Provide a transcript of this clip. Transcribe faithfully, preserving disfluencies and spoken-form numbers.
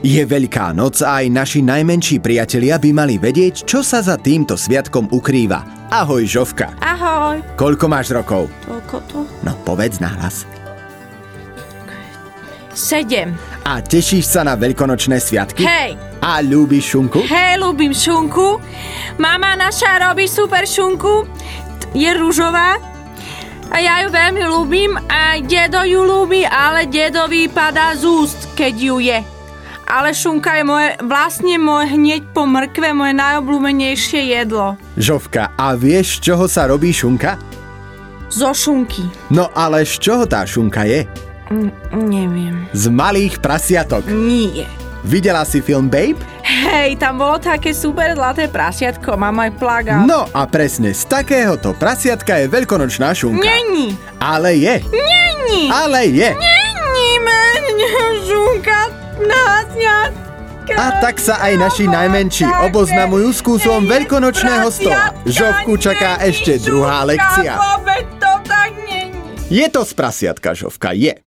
Je Veľká noc a aj naši najmenší priatelia by mali vedieť, čo sa za týmto sviatkom ukrýva. Ahoj, Žofka. Ahoj. Koľko máš rokov? Toľko to? No, povedz nahlas. Sedem. A tešíš sa na veľkonočné sviatky? Hej. A ľúbiš šunku? Hej, ľúbim šunku. Mama naša robí super šunku. Je ružová. A ja ju veľmi ľúbim. A dedo ju ľúbi, ale dedovi padá z úst, keď ju je. Ale šunka je moje, vlastne moje hneď po mrkve moje najobľúbenejšie jedlo. Žofka, a vieš, z čoho sa robí šunka? Zo šunky. No ale z čoho tá šunka je? N- neviem. Z malých prasiatok. Nie. Videla si film Babe? Hej, tam bolo také super zlaté prasiatko, mám aj plagát. No a presne z takéhoto prasiatka je veľkonočná šunka. Není. Ale je. Není. Ale je. Není, šunka. A tak sa aj naši najmenší oboznamujú s kúsom veľkonočného stola. Žofku čaká ešte druhá lekcia. Je to z prasiatka, Žofka, je.